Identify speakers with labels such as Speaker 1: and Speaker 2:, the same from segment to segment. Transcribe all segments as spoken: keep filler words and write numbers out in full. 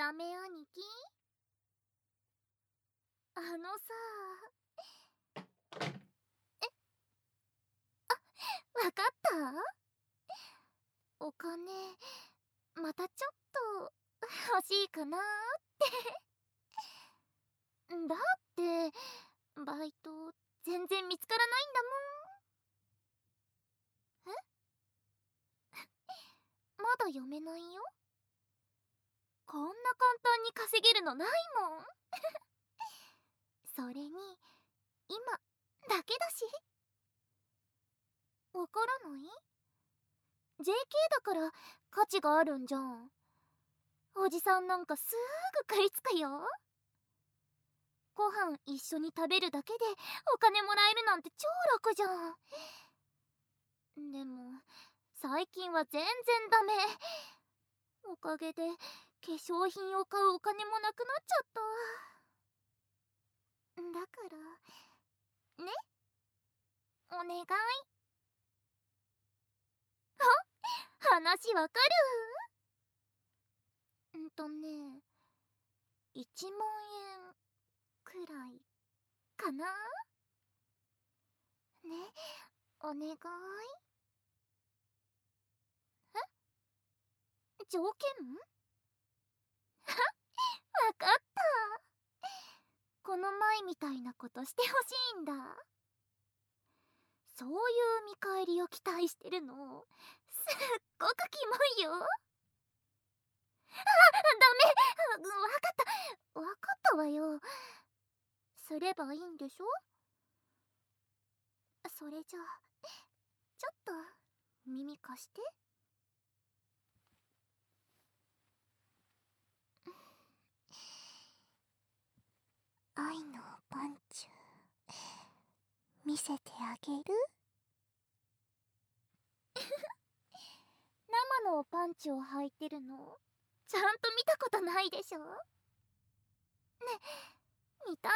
Speaker 1: ダメ兄貴、あのさ。え、あ、わかった？お金またちょっと欲しいかなーってだってバイト全然見つからないんだもん。えまだ読めないよ。こんな簡単に稼げるのないもんそれに今だけだし。わからない？ ジェーケー だから価値があるんじゃん。おじさんなんかすぐ食いつくよ。ご飯一緒に食べるだけでお金もらえるなんて超楽じゃん。でも最近は全然ダメ。おかげで化粧品を買うお金もなくなっちゃった。だからね、お願い。あ、話わかる？んとね、いちまんえんくらいかな。ね、お願い。え、条件？わかった。この前みたいなことしてほしいんだ。そういう見返りを期待してるのすっごくキモいよ。あ、ダメ。わかったわかったわよ。すればいいんでしょ。それじゃあちょっと耳貸して。愛のパンチュ見せてあげる生のパンチを履いてるのちゃんと見たことないでしょ。ね、見たい？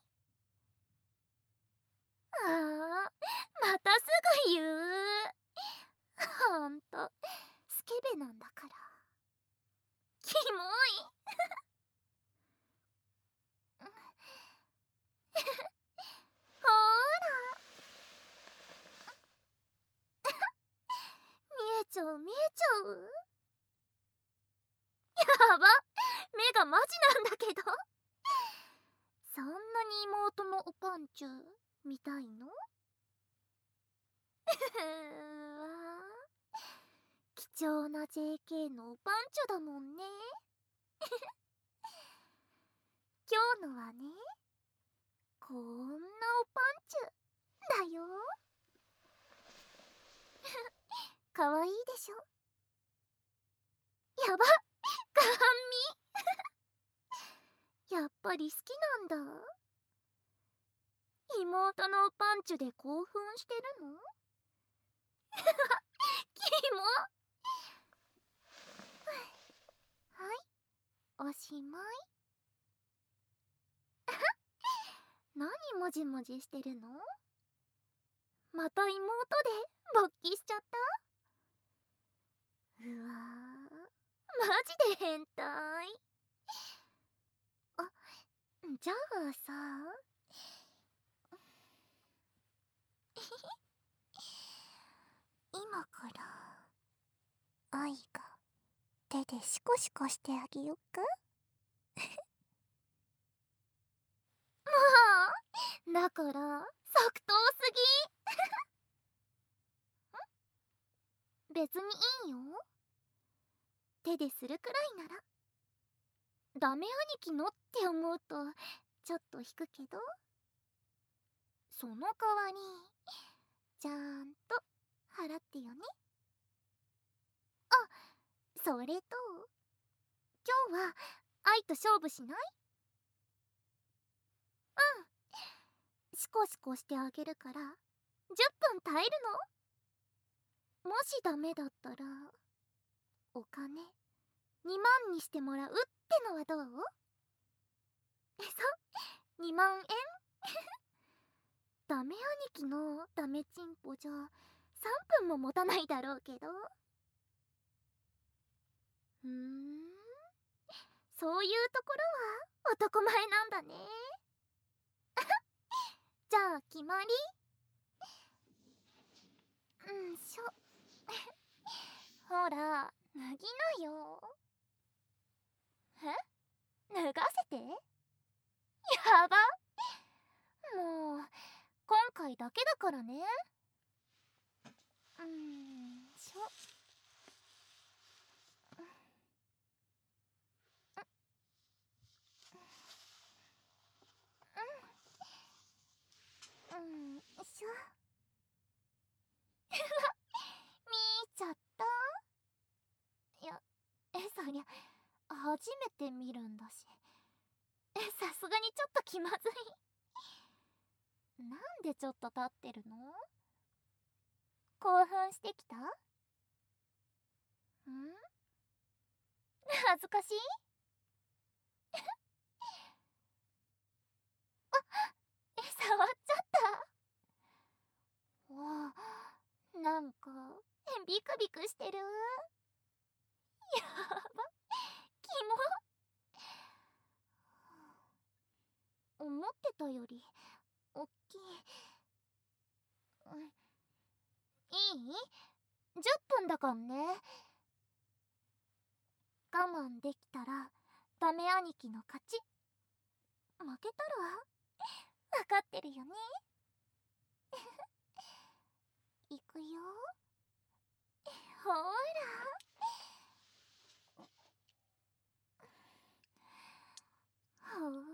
Speaker 1: ああ、またすぐ言う。ほんとスケベなんだから。キモいほーら見えちゃう見えちゃう。やば、目がマジなんだけど。そんなに妹のおパンチュ見たいの？うわ、貴重な ジェーケー のおパンチュだもんね。今日のはね、こんなおパンチュだよ。かわいいでしょ。やば、ガン見やっぱり好きなんだ。妹のパンチュで興奮してるの？キモ。はい、おしまい。何もじもじしてるの？また妹で勃起しちゃった？うわー、マジで変態。あ、じゃあさ今から愛が手でシコシコしてあげよっか。もうだから即答すぎ別にいいよ。手でするくらいなら。ダメ兄貴のって思うとちょっと引くけど、その代わりちゃんと払ってよね。あ、それと今日は愛と勝負しない？うん、シコシコしてあげるからじゅっぷん耐えるの。もしダメだったらお金にまんにしてもらうってのはどう？え、そう、にまんえんダメ兄貴のダメチンポじゃさんぷんも持たないだろうけど。ふーん、 そういうところは男前なんだね。じゃあ決まり。うんしょ。ほら脱ぎなよ。え、脱がせて。やば。もう今回だけだからね。うんしょ。うんしょ。見ちゃった。いや、え、そりゃ初めて見るんだし、え、さすがにちょっと気まずい。なんでちょっと立ってるの？興奮してきた？ん？恥ずかしい？あ、え、触っちゃった。わあ、なんかビクビクしてる。やば、キモ。思ってたよりおっきい。うん、いい？ じゅっ 分だかんね。我慢できたらダメ兄貴の勝ち。負けたら分かってるよね。いくよ。ほーら。ほー。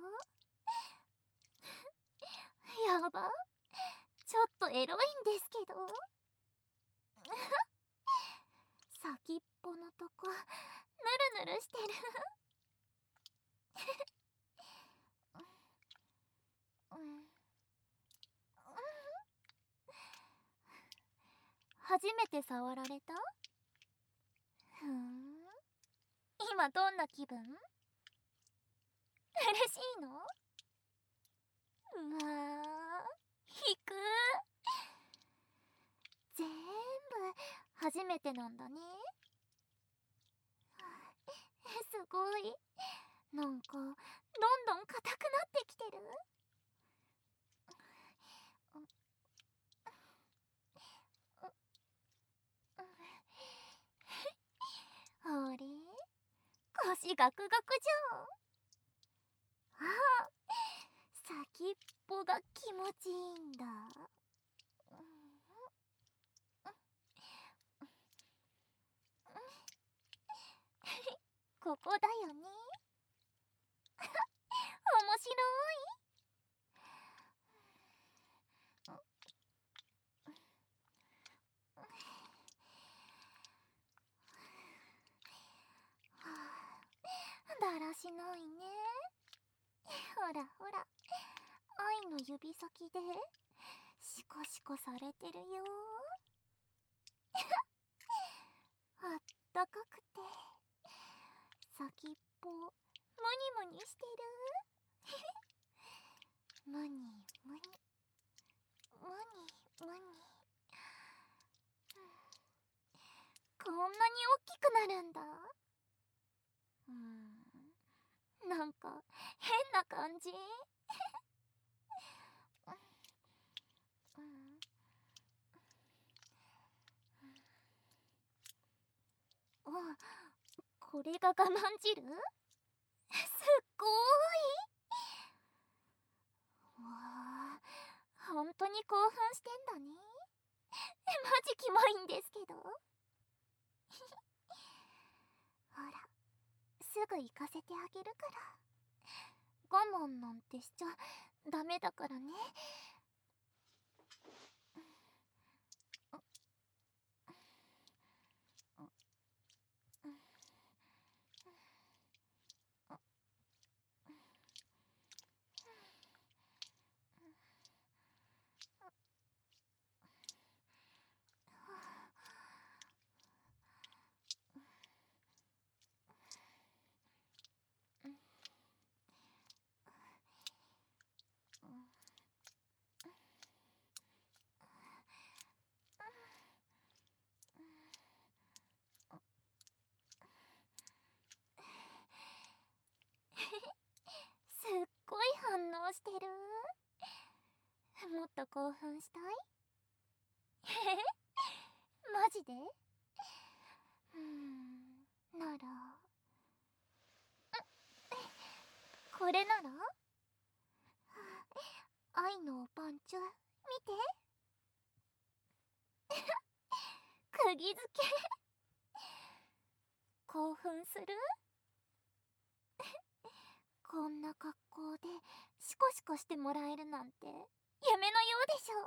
Speaker 1: やば、ちょっとエロいんですけど。先っぽのとこぬるぬるしてる。うん、初めて触られた？ふーん、今どんな気分？嬉しいの？うわー、引く。全部初めてなんだね。すごい。なんかどんどん硬くなってきてる。あれ、腰ガクガクじゃん。あ、先っぽが気持ちいいんだ。ここだよね。面白い。だらしないね。ほらほら、愛の指先でシコシコされてるよ。あったかくて先っぽムニムニしてる。ムニムニムニムニ。こんなに大きくなるんだ。うーん、なんか変な感じ。うん、あ、これが我慢汁？すっごーい。わあ、本当に興奮してんだね。マジキモいんですけど。ほら、すぐ行かせてあげるから。我慢なんてしちゃダメだからね。 と興奮したい？へへマジで？うーん、ならこれなら愛のパンチュ見て釘付け興奮する？こんな格好でシコシコしてもらえるなんて夢のようでしょ？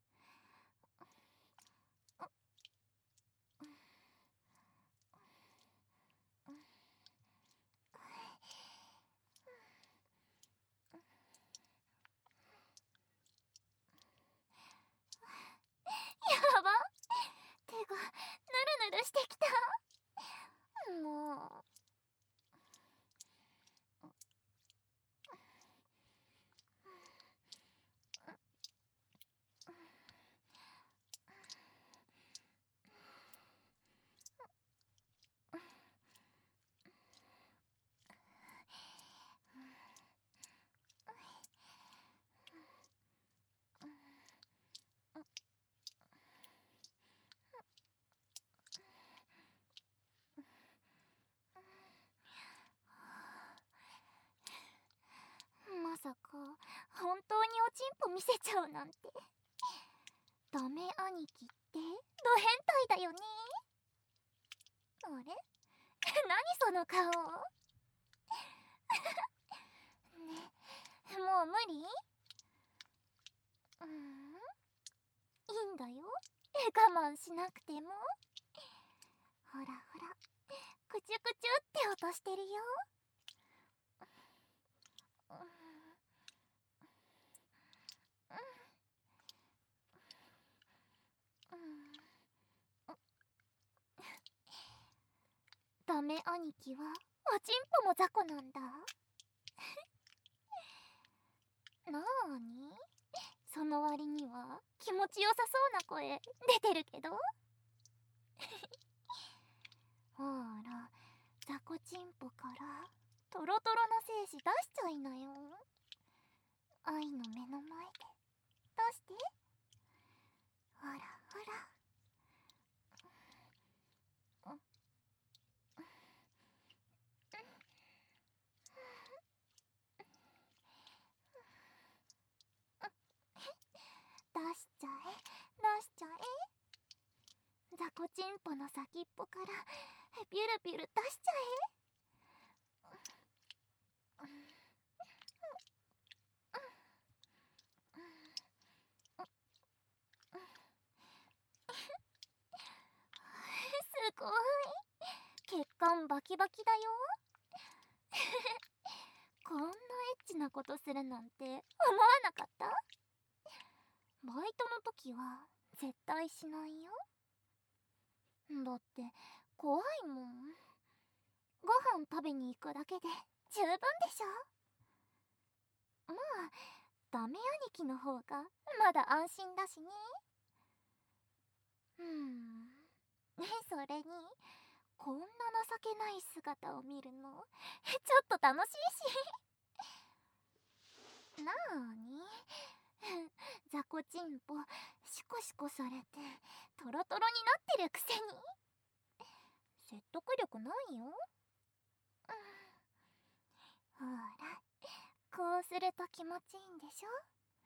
Speaker 1: やば、手がぬるぬるしてきた。もうまさか本当におちんぽ見せちゃうなんて。ダメ兄貴ってド変態だよね。あれ何その顔ね、もう無理？うーん、いいんだよ、我慢しなくても。ほらほら、くちゅくちゅって音してるよ。ダメ兄貴はおちんぽも雑魚なんだ。なーに、その割には気持ちよさそうな声出てるけど。ほら、雑魚ちんぽからトロトロな精子出しちゃいなよ。愛の目の前で出して。ほらほら。出しちゃえ出しちゃえ。雑魚ちんぽの先っぽからビュルビュル出しちゃえ。すごい、血管バキバキだよ。こんなエッチなことするなんて思わなかった？バイトの時は絶対しないよ。だって怖いもん。ご飯食べに行くだけで十分でしょ。まあダメ兄貴の方がまだ安心だしね。うーんそれにこんな情けない姿を見るのちょっと楽しいし。なーに雑魚ちんぽシコシコされてトロトロになってるくせに説得力ないよ。ほら、こうすると気持ちいいんでしょ。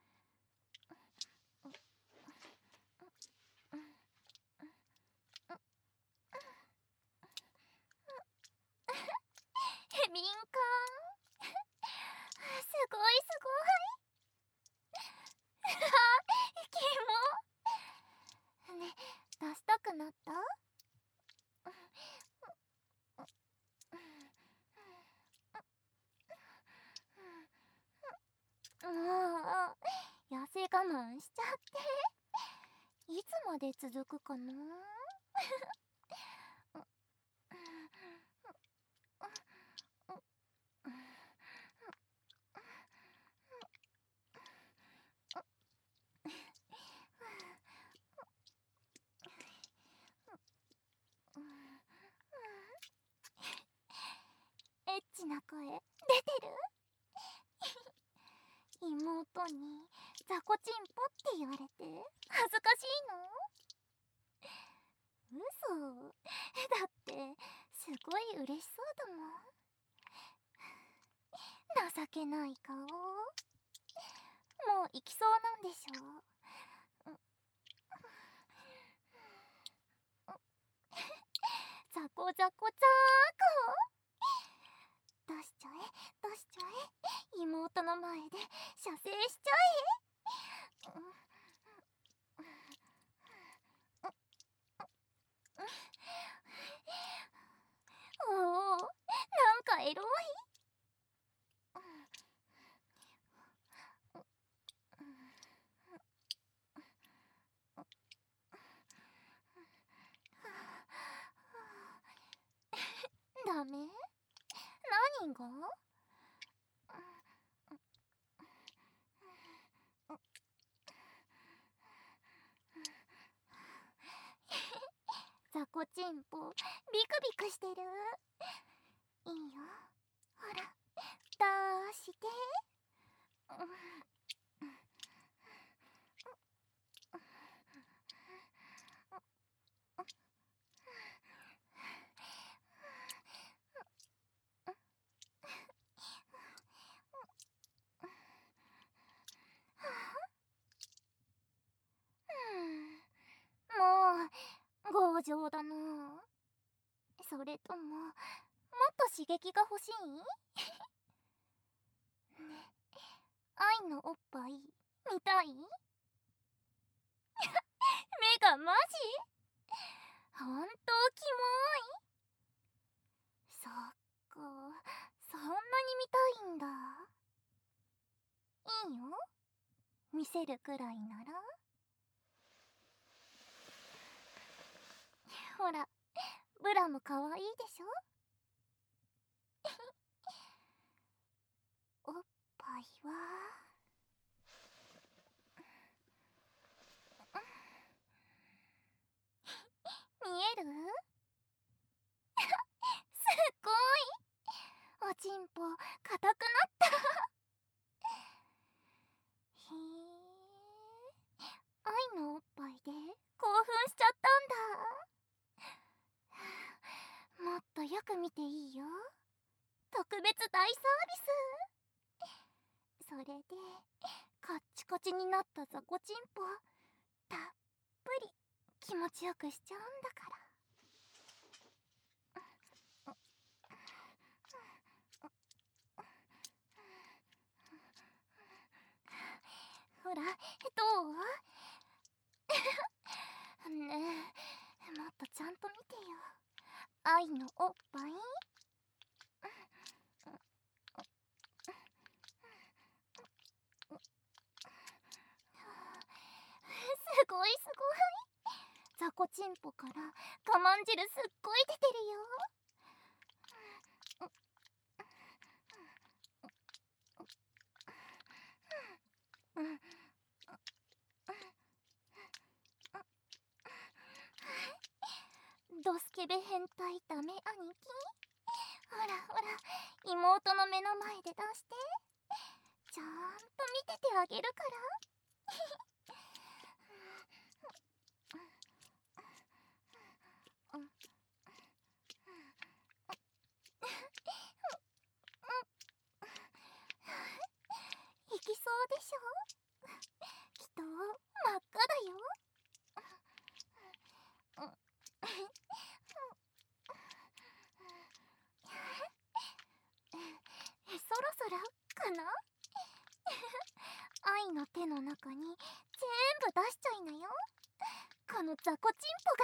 Speaker 1: 敏感すごいすごいキモね、出したくなった？もう痩せ我慢しちゃっていつまで続くかな。エッチな声出てる？妹にザコチンポって言われて恥ずかしいの？嘘だってすごい嬉しそうだもん。情けない顔。もう行きそうなんでしょ？ザコザコザーコ。出しちゃえ出しちゃえ、妹の前で射精しちゃえ。おお、なんかエロい。ダメ？何が？ザコチンポビクビクしてる。いいよ、ほら出して。もう強情だな。それとももっと刺激が欲しい？ね、愛のおっぱい見たい？目がマジ？ほんとキモい。そっか、そんなに見たいんだ。いいよ、見せるくらいなら。ほら、ブラもかわいいでしょ？おっぱいは見える？すっごい、おちんぽ硬くなった。へえ、愛のおっぱいで興奮しちゃったんだ。もっとよく見ていいよ、特別大サービス。それでカッチカチになったザコチンポたっぷり気持ちよくしちゃうんだから。ほら、どう？ねえ、もっとちゃんと見てよ、愛のおっぱい。すごいすごい、ザコチンポから我慢汁すっごい出てるよ。ドスケベ変態ダメ兄貴。ほらほら、妹の目の前で出して、ちゃんと見ててあげるから。いきそうでしょ？きっと真っ赤だよ。そろそろかな？愛の手の中に全部出しちゃいなよ、このザコチンポが。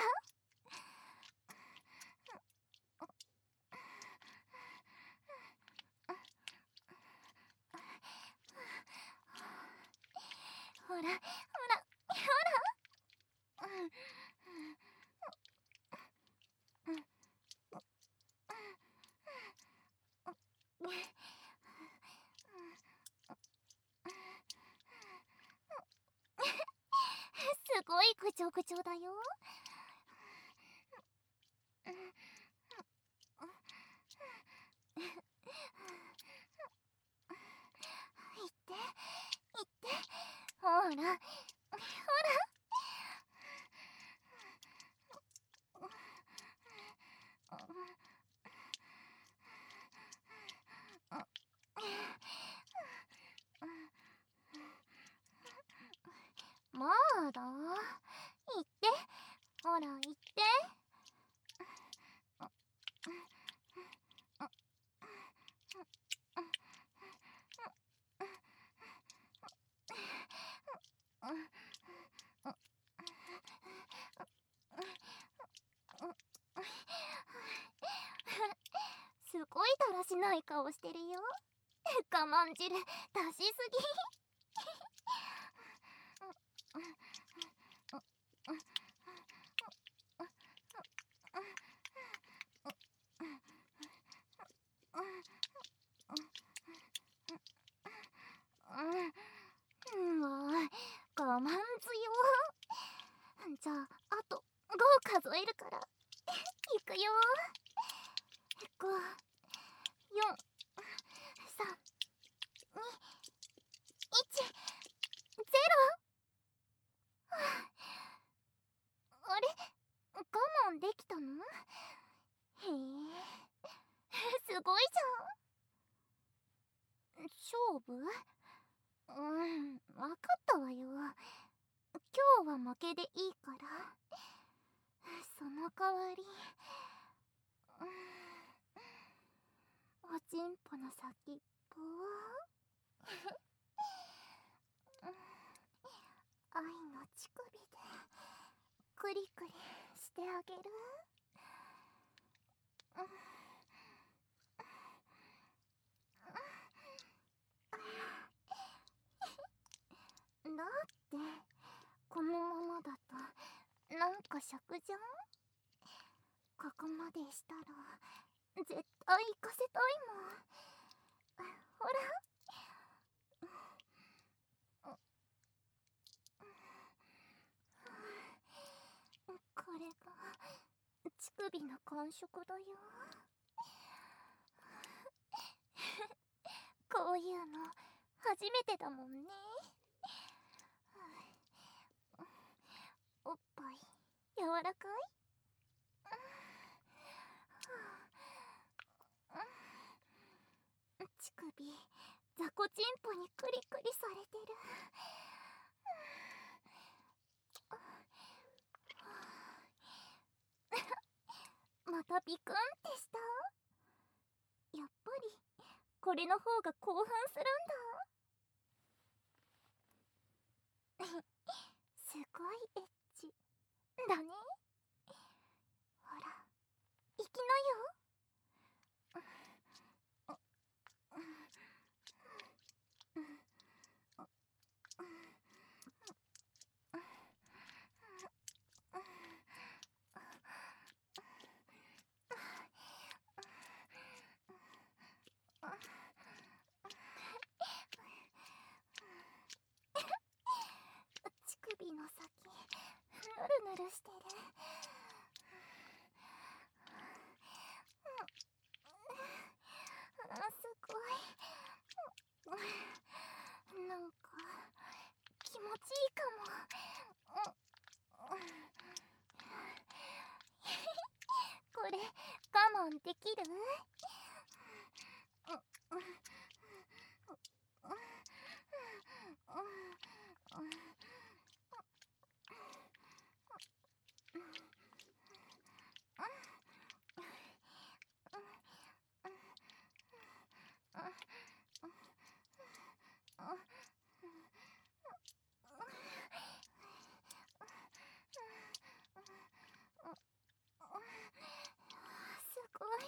Speaker 1: ほらほらほら、うんすごいぐちょぐちょだよ。いっていって、ほほらほら。まだ言って、ほら言って。すごいだらしない顔してるよ。我慢汁出しすぎ。うんもう我慢強。じゃああとご数えるからいくよ。ご、よん、さん、に、いち、ゼロ。あれ、我慢できたの？へえ、すごいじゃん。勝負？うん、わかったわよ。今日は負けでいいから。その代わり、おちんぽの先っぽ愛の乳首でクリクリしてあげる。だってこのままだとなんか尺じゃん。ここまでしたら絶対行かせたいもん。ほら。これが乳首の感触だよ。こういうの初めてだもんね。おっぱい柔らかい？乳首雑魚チンポにクリクリされてる。またビクンってした？やっぱりこれの方が興奮するんだ。すごいエッチだね。ほら行きなよ。乳首の先ぬるぬるしてる。すごい。なんか気持ちいいかも。これ我慢できる？すごい。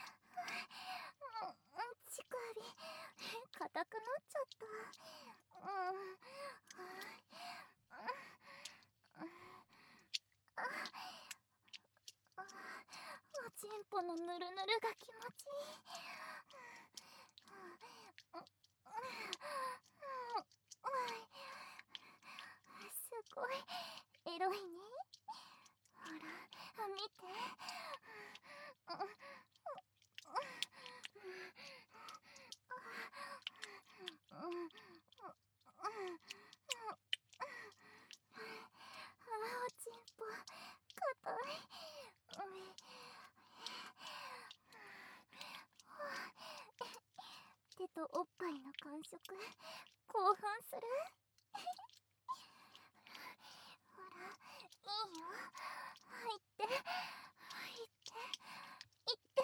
Speaker 1: 乳首硬くなっちゃった。うんおちんぽのぬるぬるが気持ちいい。すごいエロいね。ほら見て。 とおっぱいの感触興奮する。ほら、いいよ、入って入っていって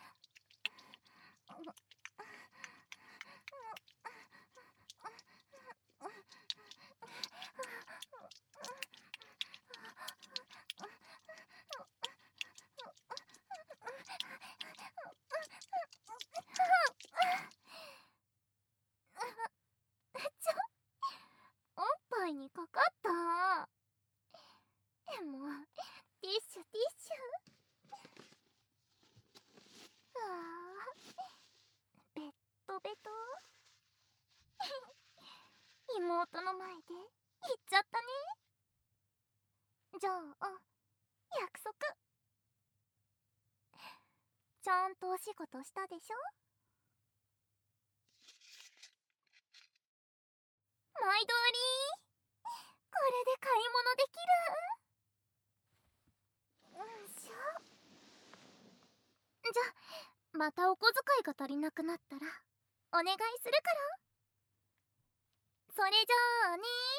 Speaker 1: ちょ、おっぱいにかかった。もうティッシュティッシュ。あー、ベットベト。妹の前で言っちゃったね。じゃあ約束。ちゃんとお仕事したでしょ。毎度あり。これで買い物できる。うんしょ。じゃあまたお小遣いが足りなくなったらお願いするから。それじゃあね。